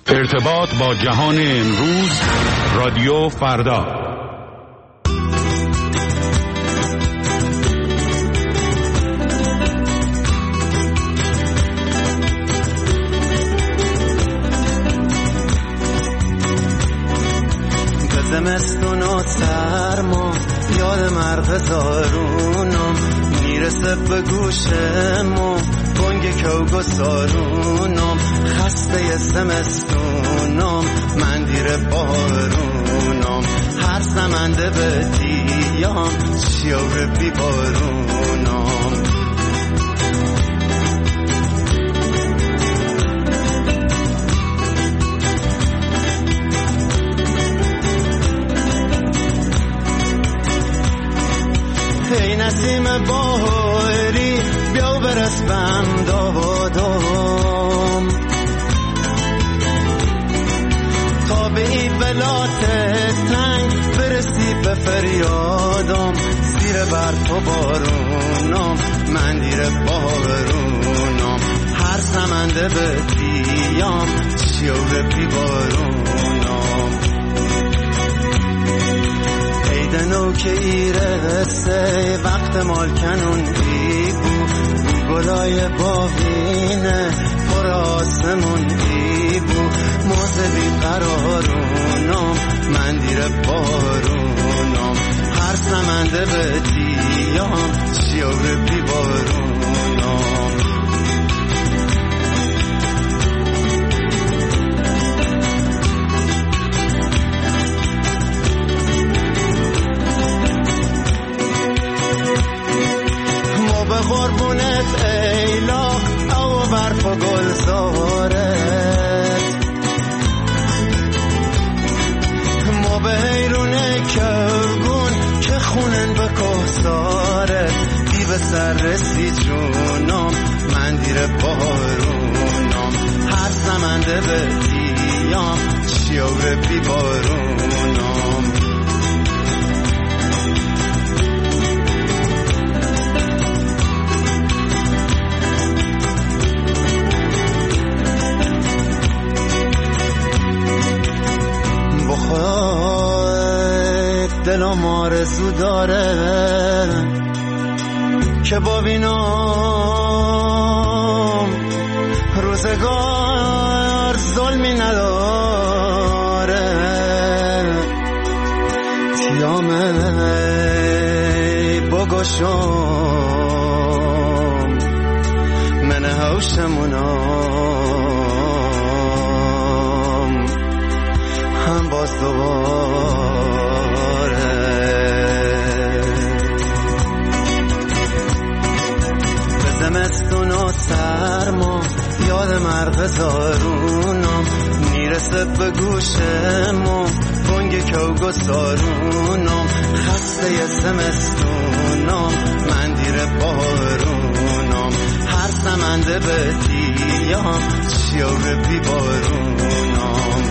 ارتباط با جهان امروز، رادیو فردا. زمستون و سرما یاد مرغ زارونم میرسه به گوشمو گنگ کوگ و سارونم خسته زمستونم من دیر بارونم هر سمنده به دیام شیور بی بارونم ای نسیم بهاری بیا برس بم دادم تا به این بلات تنگ برسی به فریادم زیر برف و بارونم من دیر بارونم هر سمنده به دیام شیور بی بارونم دنو که ایرسه وقت مالکنون ای بو گلای باغینه پر آسمون ای بو موزه بی قرارونم من دیر بارونم هر سمنده به دیام شیور بی بارونم قربونت ایلاق او برف و گلزارت ما به حیرونه کلگون که خونن به کهسارت دی به سر رسی جونم من دیر بارونم هر سمنده به دیام شیور بی بارونم دلم آرزو داره که ببینم روزگار ظلمی نداره تیامه بگشم من هوشمونم هم باز دوباره زمستون و سرما یاد مرغ زارونم میرسه به گوشمو گنگ کوگ و سارونم خسته زمستونم من دیر بارونم هر سمنده به دیام شیور بی بارونم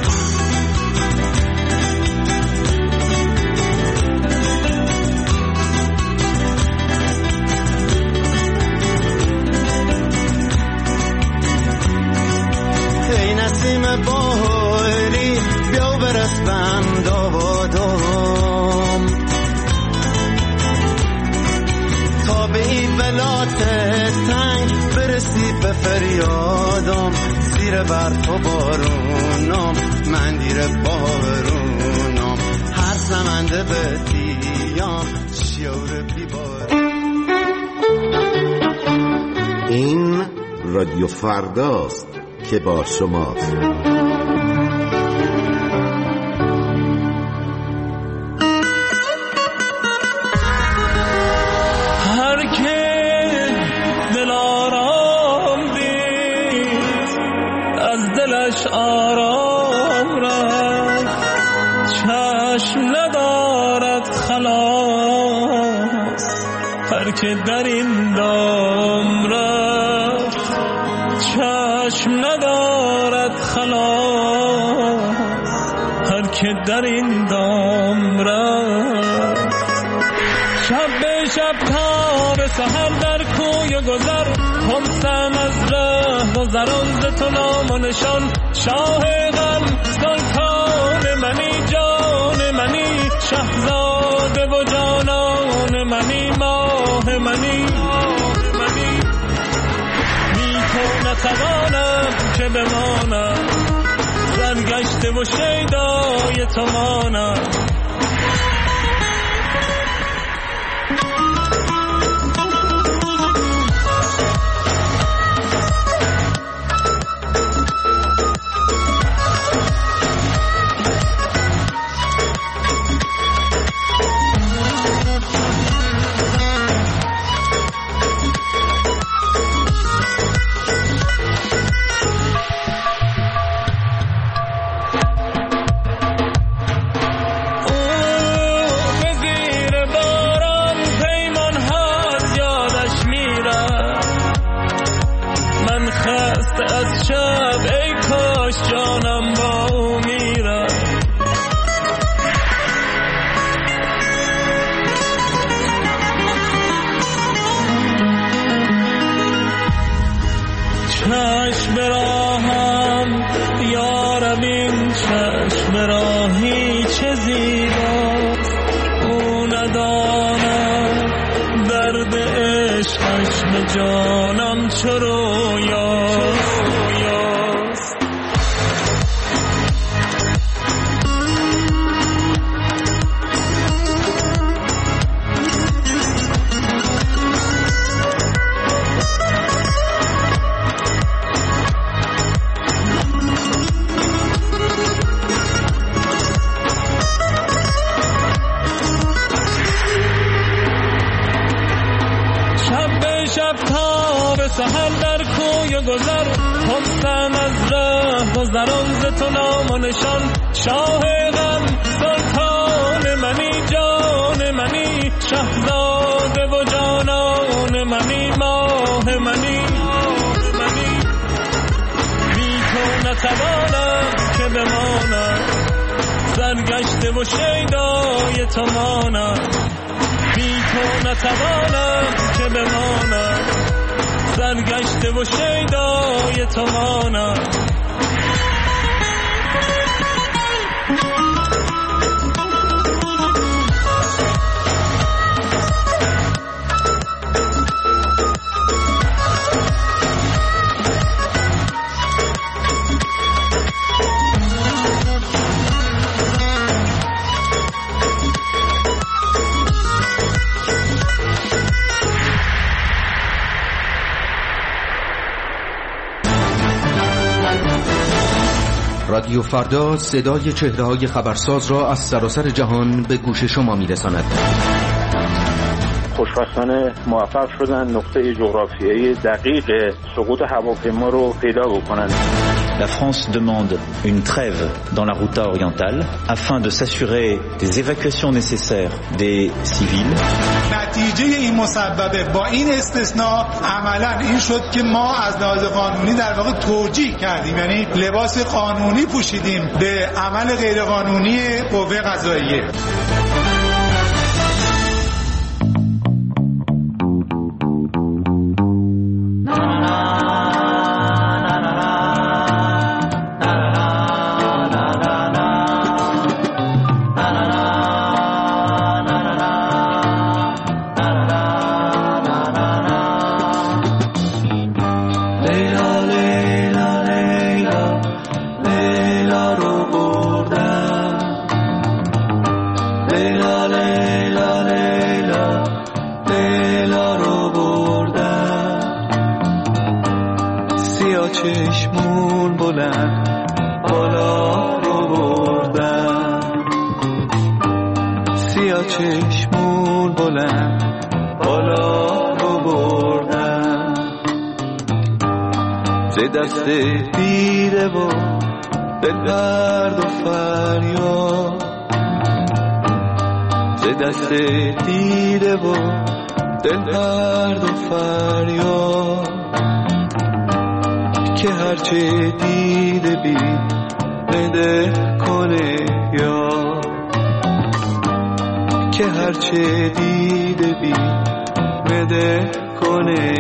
نسیم بهاری بیا برس بم دادم تا به این بلات تنگ برسی به فریادم زیر برف و بارونم من دیر بارونم هر سمنده به دیام شیور بی بارونم. این رادیو فرداست که با شماست. هر که دل آرام دید از دلش آرام رفت چشم ندارد خلاص هر که در این دام رفت چشم ندارد خلاص هر که در این دام رفت شب به شب تا به سحر در کوی گذر خمسم از ره گذران ز تو نام و نشان شاه غم سلطان منی، جان منی، شهزاده و جانان منی، ماه منی. بی تو نتوانم که بمانم، سرگشته و شیدای تو مانم. از شب ای کاش جانم با او میرم. چشم راهم یارم، این چشم راهی چه زیباست، او ندانم درد عشقش به جانم چه رویاست. سهر در کوی گذر خواستم از ره گذران ز تو نام و نشان. شاه غم سلطان منی، جان منی، شهزاده و جانان منی، ماه منی. بی تو نتوانم که بمانم، سرگشته و شیدای تو مانم. بی تو نتوانم که بمانم، سرگشته و شیدای تو مانم. رادیو فردا صدای چهره‌های خبرساز را از سراسر جهان به گوش شما می‌رساند. خوشبختانه موفق شدن نقطه جغرافیایی دقیق سقوط هواپیما رو پیدا بکنند. La France demande une trêve dans la Ghouta orientale afin de s'assurer des évacuations nécessaires des civils. نتیجه این مسببه با این استثناء عملاً این شد که ما از لحاظ قانونی در واقع توجیه کردیم، یعنی لباس قانونی پوشیدیم به عمل غیرقانونی قوه قضاییه. چشمون بلند بالا رو بردم، سیاه چشمون بلند بالا رو بردم، ز دست دیده و دل درد و فریاد، ز دست دیده و دل درد و فریاد، که هرچه دیده بی بده کنه یا، که هرچه دیده بی بده کنه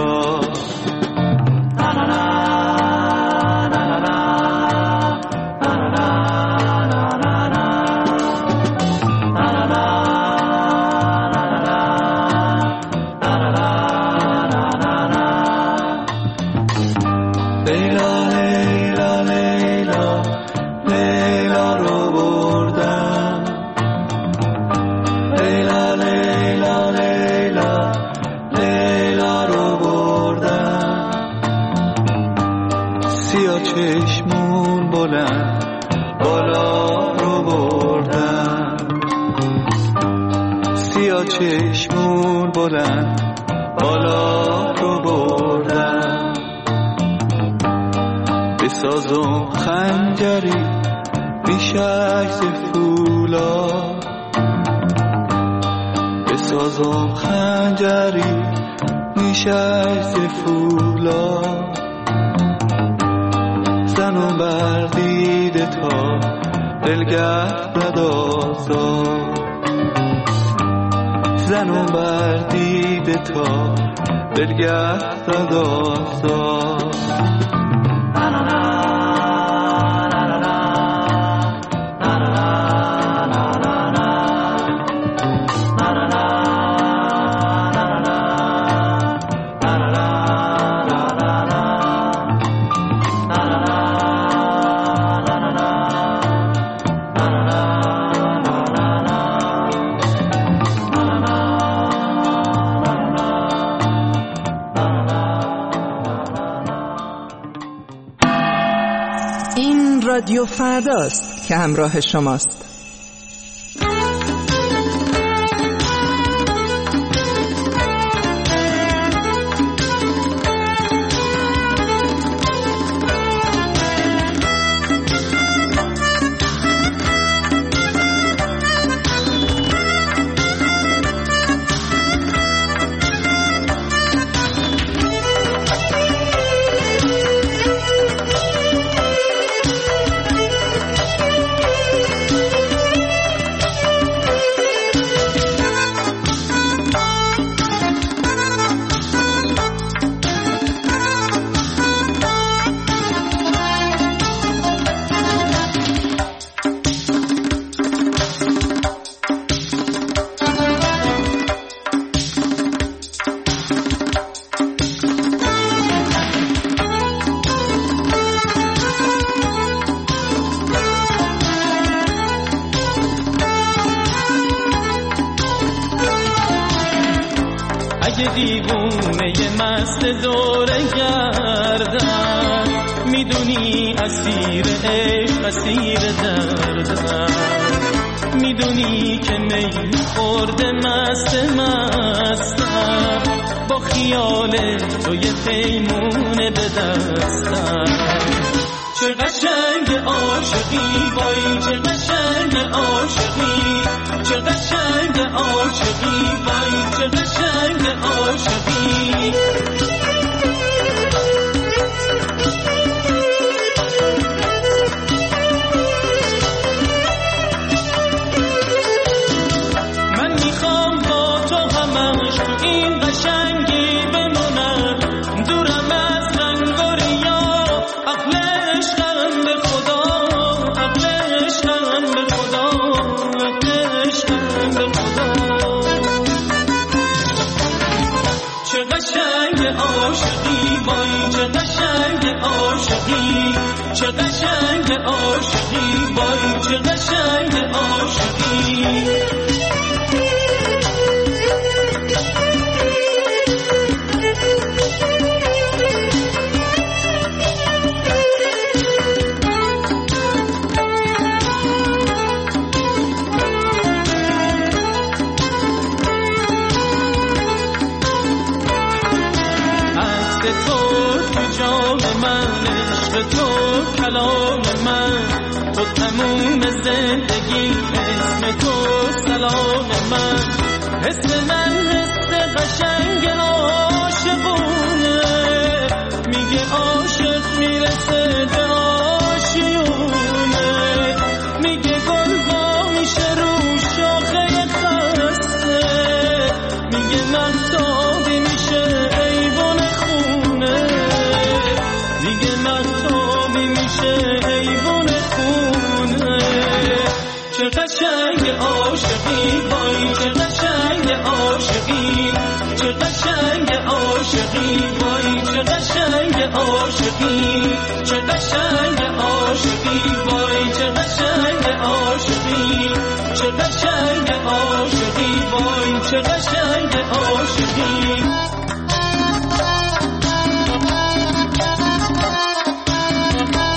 یا. چشمون بلند بالا رو بردن، سیاه چشمون بلند بالا رو بردن. بسازم خنجری میشک ز فولا، بسازم خنجری میشک ز فولا. زنم بر دیده تا دلگرد آزاد، زنم بر دیده تا دلگرد آزاد. رادیو فرداست که همراه شماست. دیوونه مست دوره گردن، میدونی اسیر عشق اسیر دردن، میدونی که می خورده مست مستم، با خیال تو یه پیمونه به دستم. چه قشنگ عاشقی وای، چه قشنگ عاشقی، چه قشنگ عاشقی وای، چه قشنگ عاشقی. من میخوام با تو همش تو این قشنگی بمونم، دورم از رنگ و ریا، عقل عشقم به خدا، عقل عشقم به خدا، عقل عشقم به خدا. چه قشنگ عاشقی وای، چه قشنگ عاشقی، چه قشنگ عاشقی وای، چه قشنگ عاشقی. تو کلام من، تو تموم زندگی، اسم تو سلام من، حس من حس قشنگ عاشقونه، میگه عاشق میرسه به آشیونه، میگه گل با میشه رو شاخه خسته، میگه مهتابی میشه ایوان خونه، میگه مهتابی میشه ایوان خونه. چه قشنگ عاشقی وای، چه قشنگ عاشقی، چه قشنگ عاشقی وای، چه قشنگ عاشقی، چه قشنگ عاشقی وای، چه قشنگ عاشقی، چه قشنگ عاشقی وای، چه قشنگ عاشقی.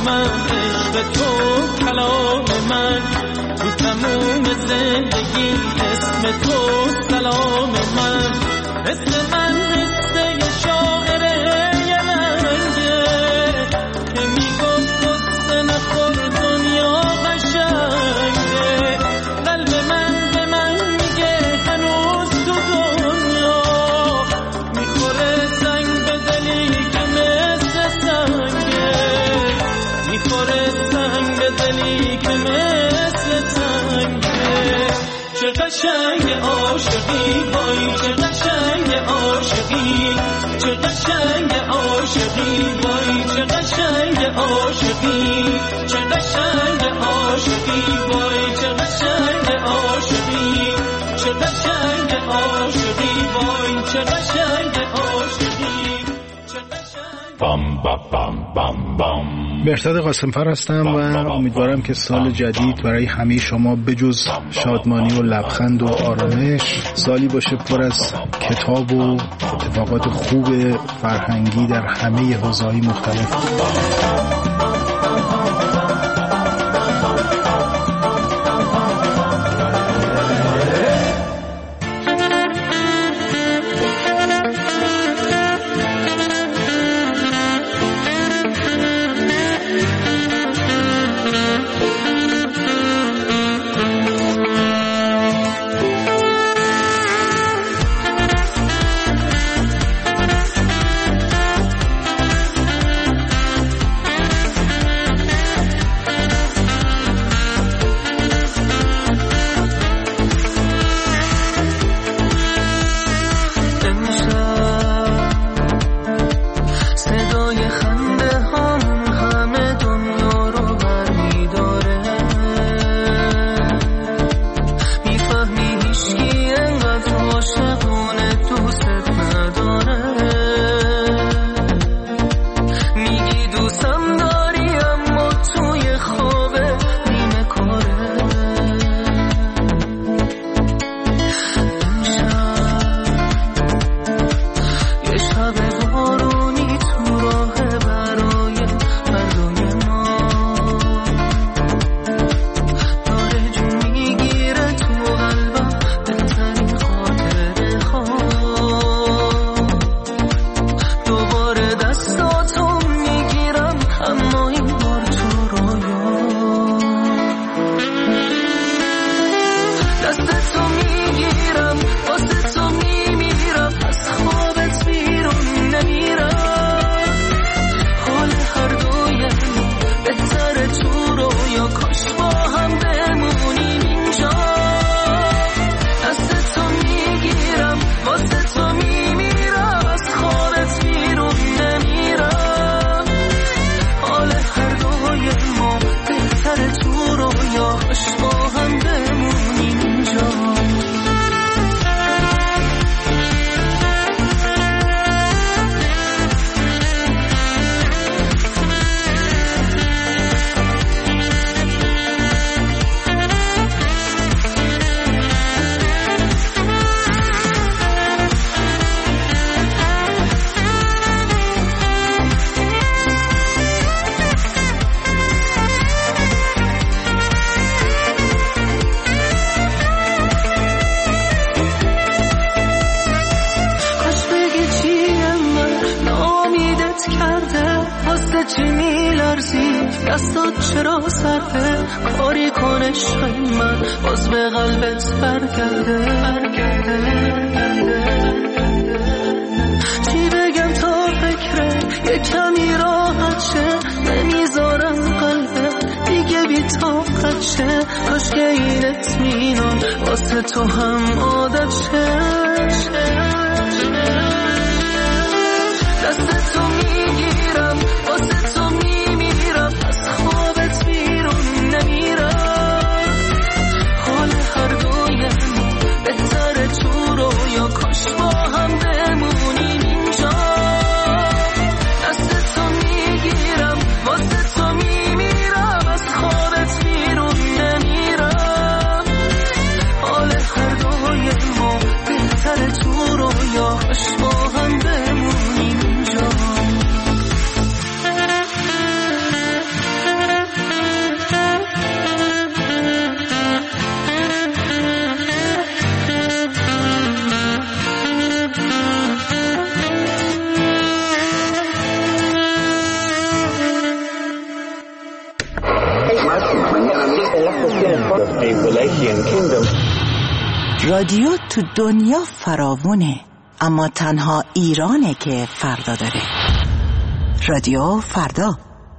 من، عشق تو کلام من، تو تموم زندگی اسم تو سلام من. اسم من حسه شاعر یه رنگه که میگفت قصه نخور دنیا قشنگه. قلب من به من میگه هنوز تو دنیا میخوره سنگ به دلی که مثل سنگه، میخوره سنگ به دلی که مثل سنگه. چه قشنگ عاشقی وای، چه قشنگ عاشقی، چه قشنگ عاشقی وای، چه قشنگ عاشقی، چه قشنگ عاشقی وای، چه قشنگ عاشقی، چه قشنگ عاشقی وای، چه قشنگ عاشقی، چه قشنگ. بام بام بام بام. مهرداد قاسمفر هستم و امیدوارم که سال جدید برای همه شما بجز شادمانی و لبخند و آرامش سالی باشه پر از کتاب و اتفاقات خوب فرهنگی در همه حوزه‌های مختلف. چی میلرزی دستات چرا سرده کاری کنه شای من باز به قلبت برگرده چی بگم تا فکره یه کمی راحت شه نمیذارم قلبت دیگه بی طاقت شه کاش که این اطمینان واسه تو هم عادت شه دست تو میگیرم واسه تو میمیرم از خوابت بیرون نمیرم حال هر دویم بهتره تو رو یا کاش با هم بمونیم اینجا دست تو میگیرم واسه تو میمیرم از خوابت بیرون نمیرم حال هر دویم بهتره تو رو یا کاش با هم بمونیم اینجا رادیو تو دنیا فراوونه، اما تنها ایرانه که فردا داره. رادیو فردا.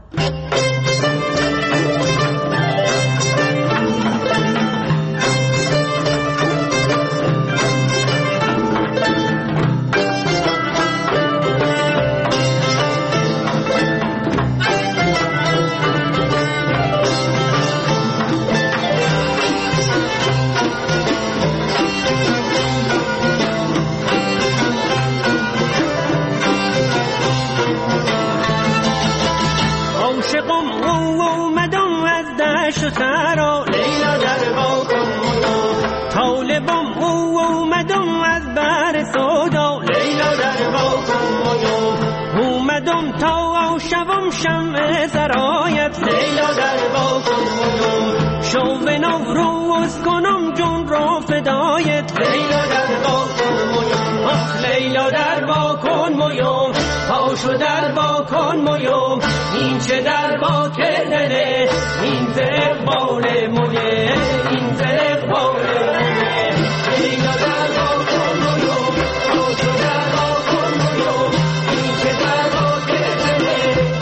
شمع زرایت لیلا در باکن مدام شو نوروز کنم جون را فدایت لیلا در باکن مدام آخ لیلا در باکن مدام پاشو در باکن مدام این چه در با کردنه این زرقبال مده این زرقبال مده لیلا در باکن مدام پاشو در باکن مدام این چه در با کردنه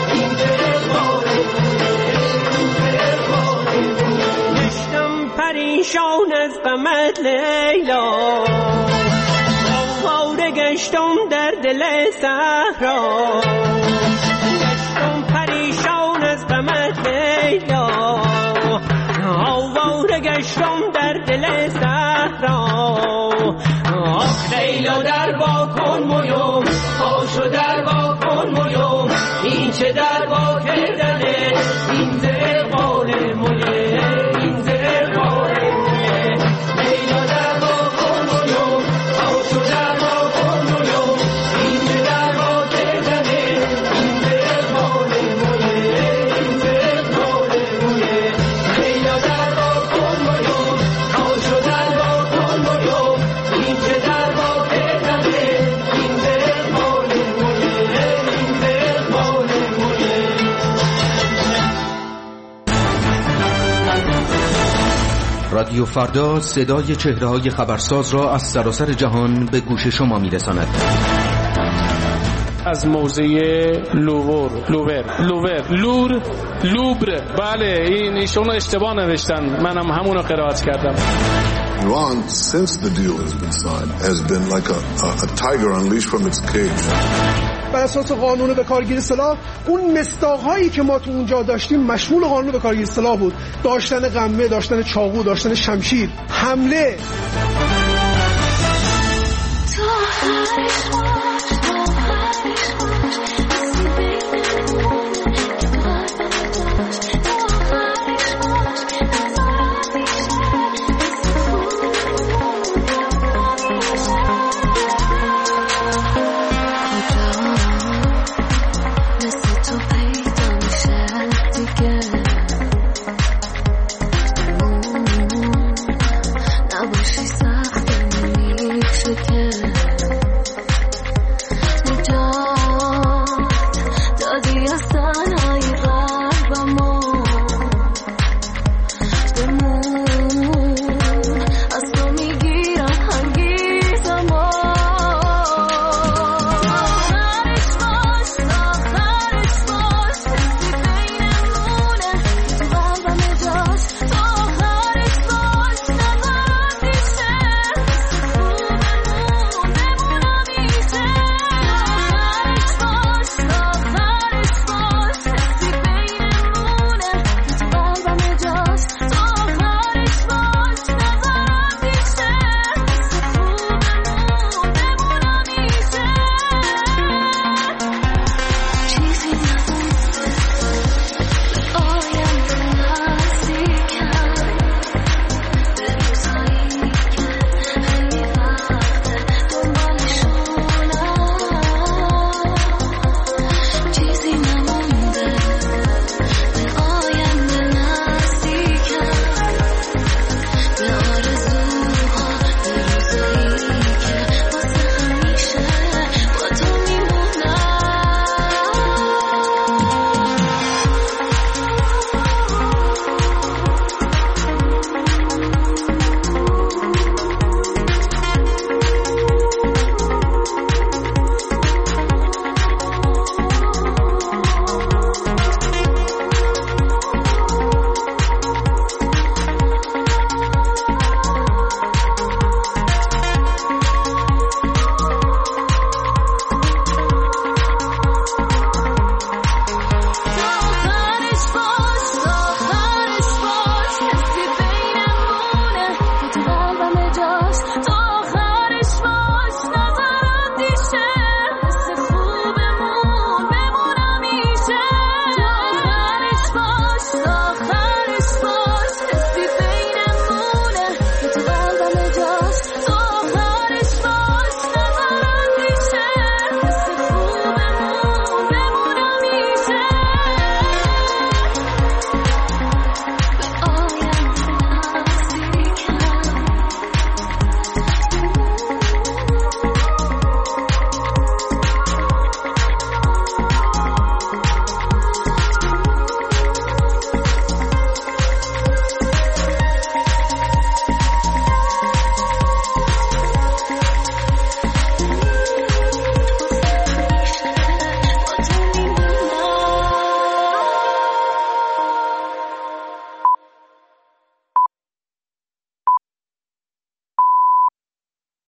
پریشان از غمت لیلا آواره گشتم در دل صحرا گشتم پریشان از غمت لیلا آواره گشتم در دل صحرا آخ لیلا در باکن مویوم پاشو در باکن مویوم این چه در با کردنه این زرقبال مویه این زرقبال مویه لیلا در باکن مویوم پاشو در باکن مویوم این چه در با کردنه این زرقبال مویه این زرقبال مویه لیلا در باکن مویوم پاشو در باکن مویوم این چه در با کردنه این زرقبال مویه این زرقبال مویه. رادیو فردا صدای چهره‌های خبرساز را از سراسر جهان به گوش شما می‌رساند. از موزه لوبر بله این ایشون اشتباه نوشتن، منم همون رو قرائت کردم. Iran, since the deal has been signed, has been like a tiger unleashed from its cage. بر اساس قانون به کارگیری سلاح اون مصداق‌هایی که ما تو اونجا داشتیم مشمول قانون به کارگیری سلاح بود، داشتن قمه، داشتن چاقو، داشتن شمشیر، حمله.